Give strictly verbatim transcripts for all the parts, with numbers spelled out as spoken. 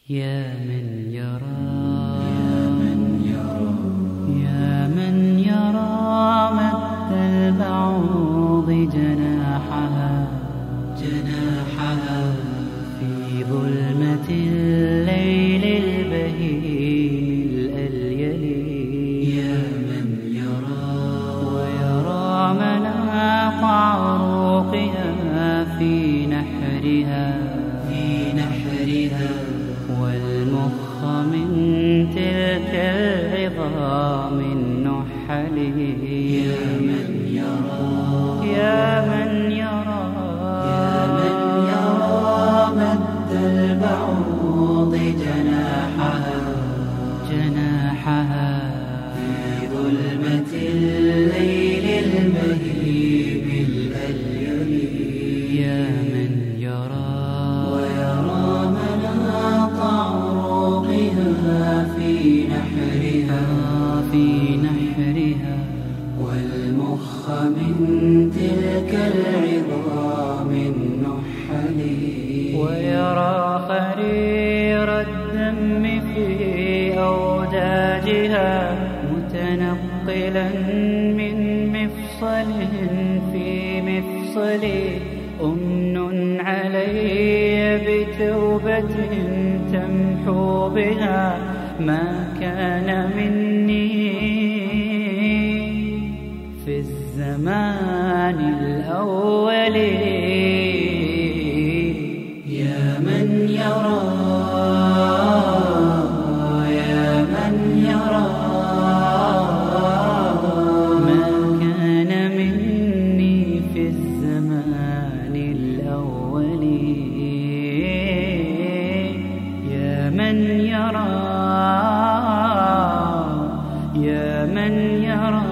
يا من يرى يا من يرى يا من يرى مد البعوض جناحها جناحها في ظلمة الليل البهيم الأليل. يا من يرى ويرى مناط عروقها في نحرها في نحرها والمخ من تلك العظام النحل. يا من يرى يا من يرى يا من يرى مد البعوض جناحها جناحها في ظلمة الليل البهيم الأليل. يا من يرى ويرى مناط عروقها في نحرها في نحرها والمخ من تلك العظام النحل. ويرى خرير الدم في أوداجها متنقلا من مفصل في مفصل. أمن علي بتوبة تمحو بها ما كان مني في الزمان الأول. يا من يرى يا من يرى ما كان مني في الزمان الأول. يا من يرى يا من يرى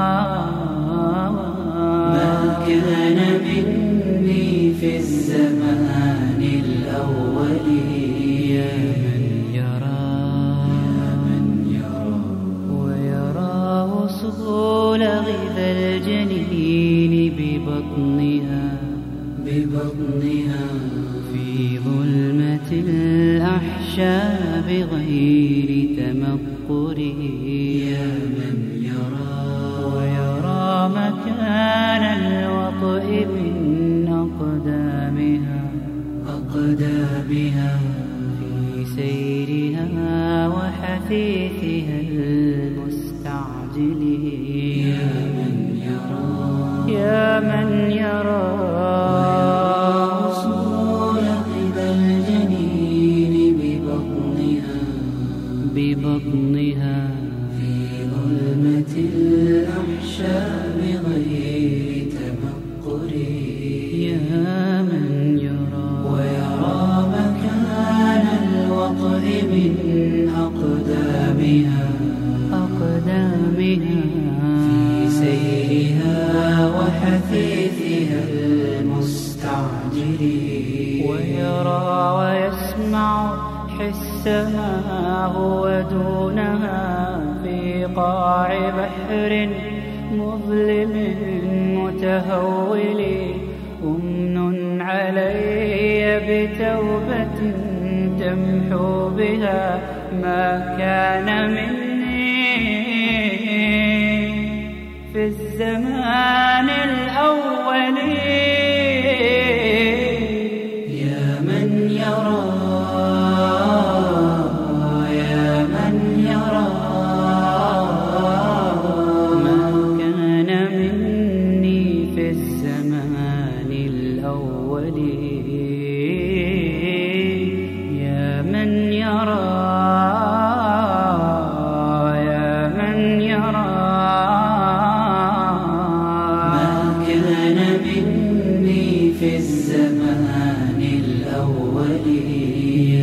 ما كان مني في الزمان الأول. يا من يرى يا من يرى ويرى وصول غذا الجنين ببطنها ببطنها في ظلمة الأحشاء بغير تمقر. يا من يرى ويرى مكان الوطئ من أقدامها أقدامها في سيرها وحثيثها المستعجل. يا من يرى يا من يرى وصول غذا الجنين ببطنها ببطنها في ظلمة الأحشاء بغير تمقر. يا من يرى ويرى مكان الوطئ من أقدامها أقدامها في سيرها وحثيثها المستعجل. ويرى ويسمع حسها هو دونها في قاع بحر مظلم متهول. أمن علي بتوبة تمحو بها ما كان مني في الزمان الأول. يا من يرى يا من يرى ما كان مني في الزمان الأول. يا من يرى يا من يرى ما كان مني في الزمان الأول.